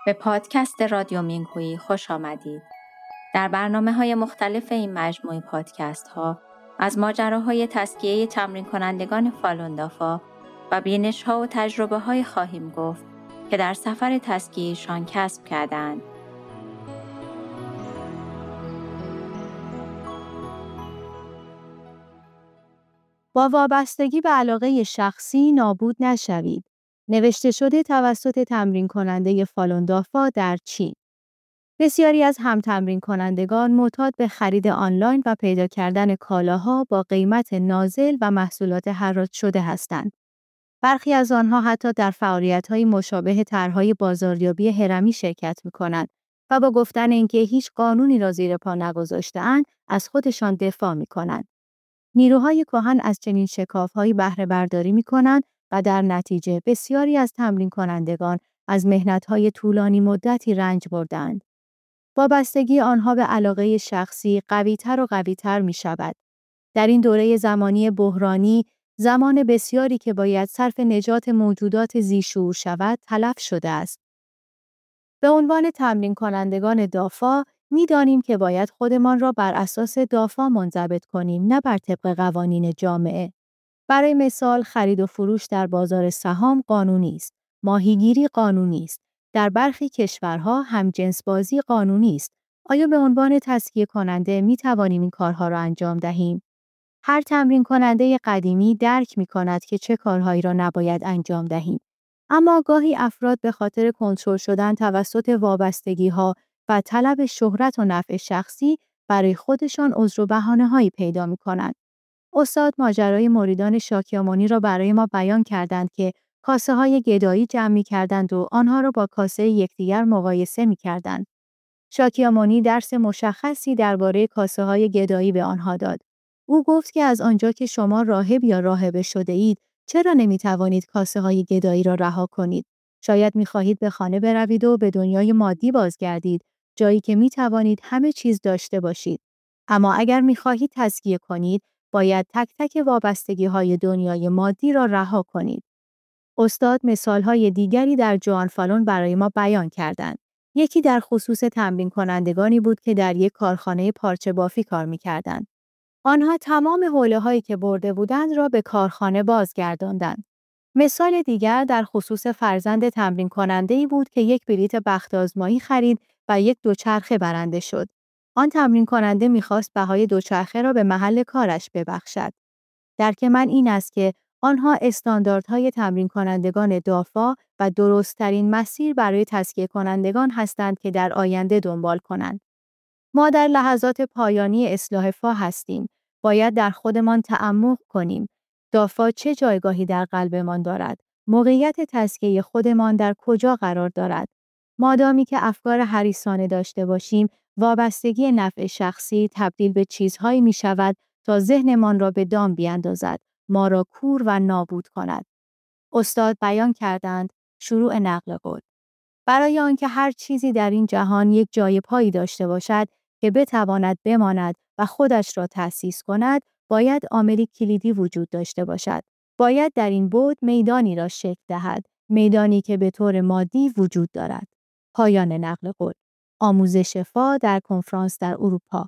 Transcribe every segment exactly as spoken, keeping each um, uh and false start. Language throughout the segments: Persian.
به پادکست رادیو مینگهویی خوش آمدید. در برنامه‌های مختلف این مجموعه پادکست ها از ماجراهای تزکیه تمرین کنندگان فالون دافا و بینش‌ها و تجربه‌های خواهیم گفت که در سفر تزکیه‌شان کسب کردند. با وابستگی به علاقه شخصی نابود نشوید. نوشته شده توسط تمرین کننده فالون دافا در چین. بسیاری از هم تمرین کنندگان معتاد به خرید آنلاین و پیدا کردن کالاها با قیمت نازل و محصولات حراج شده هستند. برخی از آنها حتی در فعالیت‌های مشابه طرح‌های بازاریابی هرمی شرکت می‌کنند و با گفتن اینکه هیچ قانونی را زیر پا نگذاشته‌اند، از خودشان دفاع می‌کنند. نیروهای کهن از چنین شکاف‌هایی بهره برداری می‌کنند و در نتیجه بسیاری از تمرین کنندگان از مهنت‌های طولانی مدتی رنج بردند. وابستگی آنها به علاقه شخصی قوی‌تر و قوی‌تر می‌شود. در این دوره زمانی بحرانی، زمان بسیاری که باید صرف نجات موجودات ذی‌شعور شود، تلف شده است. به عنوان تمرین کنندگان دافا، می‌دانیم که باید خودمان را بر اساس دافا منضبط کنیم، نه بر طبق قوانین جامعه. برای مثال، خرید و فروش در بازار سهام قانونی است. ماهیگیری قانونی است. در برخی کشورها همجنسبازی قانونی است. آیا به عنوان تزکیه کننده می توانیم این کارها را انجام دهیم؟ هر تمرین کننده قدیمی درک می کند که چه کارهایی را نباید انجام دهیم. اما گاهی افراد به خاطر کنترل شدن توسط وابستگی‌ها و طلب شهرت و نفع شخصی برای خودشان عذر و بهانه‌هایی پیدا می کنند. استاد ماجرای مریدان شاکیامونی را برای ما بیان کردند که کاسه های گدایی جمع می کردند و آنها را با کاسه یکدیگر مقایسه می کردند. شاکیامونی درس مشخصی درباره کاسه های گدایی به آنها داد. او گفت که از آنجا که شما راهب یا راهبه شده اید، چرا نمی توانید کاسه های گدایی را رها کنید؟ شاید می خواهید به خانه بروید و به دنیای مادی بازگردید، جایی که می توانید همه چیز داشته باشید. اما اگر می خواهید تزکیه کنید، باید تک تک وابستگی‌های دنیای مادی را رها کنید. استاد مثال‌های دیگری در جوان فالون برای ما بیان کردند. یکی در خصوص تمرین کنندگانی بود که در یک کارخانه پارچه بافی کار می‌کردند. آنها تمام حوله‌هایی که برده بودند را به کارخانه بازگرداندند. مثال دیگر در خصوص فرزند تمرین کننده‌ای بود که یک بلیت بخت آزمایی خرید و یک دوچرخه برنده شد. آن تمرین کننده می‌خواست بهای دوچرخه را به محل کارش ببخشد. درک من این است که آنها استانداردهای تمرین کنندگان دافا و درست‌ترین مسیر برای تزکیه کنندگان هستند که در آینده دنبال کنند. ما در لحظات پایانی اصلاح فا هستیم. باید در خودمان تعمق کنیم. دافا چه جایگاهی در قلبمان دارد؟ موقعیت تزکیه خودمان در کجا قرار دارد؟ مادامی که افکار حریصانه داشته باشیم، وابستگی نفع شخصی تبدیل به چیزهایی می شود تا ذهنمان را به دام بیاندازد، ما را کور و نابود کند. استاد بیان کردند، شروع نقل قول. برای آنکه هر چیزی در این جهان یک جای پایی داشته باشد که بتواند بماند و خودش را تأسیس کند، باید عاملی کلیدی وجود داشته باشد. باید در این بعد میدانی را شکل دهد، میدانی که به طور مادی وجود دارد. پایان نقل قول. آموزش فا در کنفرانس در اروپا.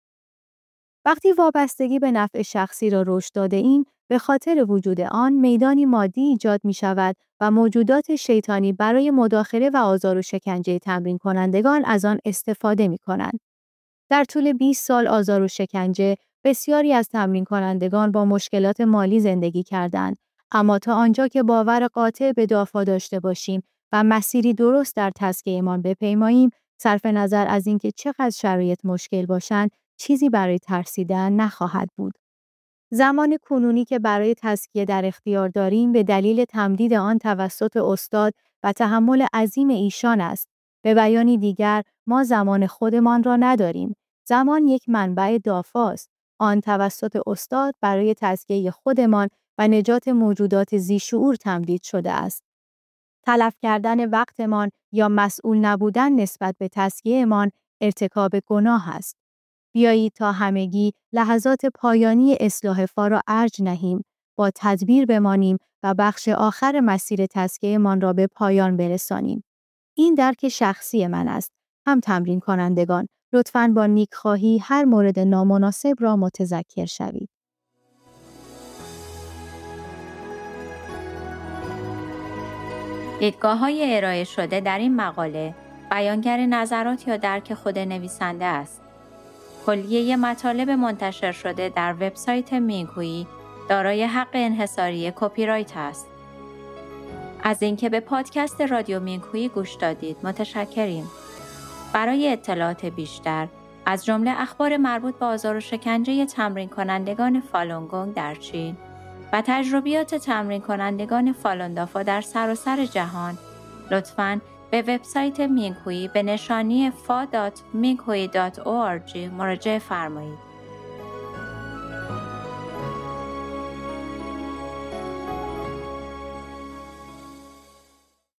وقتی وابستگی به نفع شخصی را رشد داده ایم، به خاطر وجود آن میدانی مادی ایجاد می شود و موجودات شیطانی برای مداخله و آزار و شکنجه تمرین کنندگان از آن استفاده می کنند. در طول بیست سال آزار و شکنجه، بسیاری از تمرین کنندگان با مشکلات مالی زندگی کردند، اما تا آنجا که باور قاطع به دافا داشته باشیم و مسیری درست در تزکیه‌مان بپیماییم، صرف نظر از اینکه چقدر شرایط مشکل باشند، چیزی برای ترسیدن نخواهد بود. زمان کنونی که برای تزکیه در اختیار داریم به دلیل تمدید آن توسط استاد و تحمل عظیم ایشان است. به بیانی دیگر، ما زمان خودمان را نداریم. زمان یک منبع دافاست. آن توسط استاد برای تزکیه خودمان و نجات موجودات ذی‌شعور تمدید شده است. تلف کردن وقتمان یا مسئول نبودن نسبت به تزکیه‌مان ارتکاب گناه است. بیایید تا همگی لحظات پایانی اصلاح فا را ارج نهیم، با تدبیر بمانیم و بخش آخر مسیر تزکیه‌مان را به پایان برسانیم. این درک شخصی من است. هم تمرین کنندگان، لطفاً با نیک خواهی هر مورد نامناسب را متذکر شوید. دیدگاه‌های ارائه شده در این مقاله بیانگر نظرات یا درک خود نویسنده است. کلیه مطالب منتشر شده در وبسایت میگویی دارای حق انحصاری کپی رایت است. از اینکه به پادکست رادیو مینگهویی گوش دادید متشکریم. برای اطلاعات بیشتر از جمله اخبار مربوط به آزار و شکنجه تمرین کنندگان فالون گونگ در چین و تجربیات تمرین کنندگان فالون دافا در سراسر جهان، لطفاً به وبسایت مینگهویی به نشانی فا دات مینگهویی دات او آر جی مراجعه فرمایید.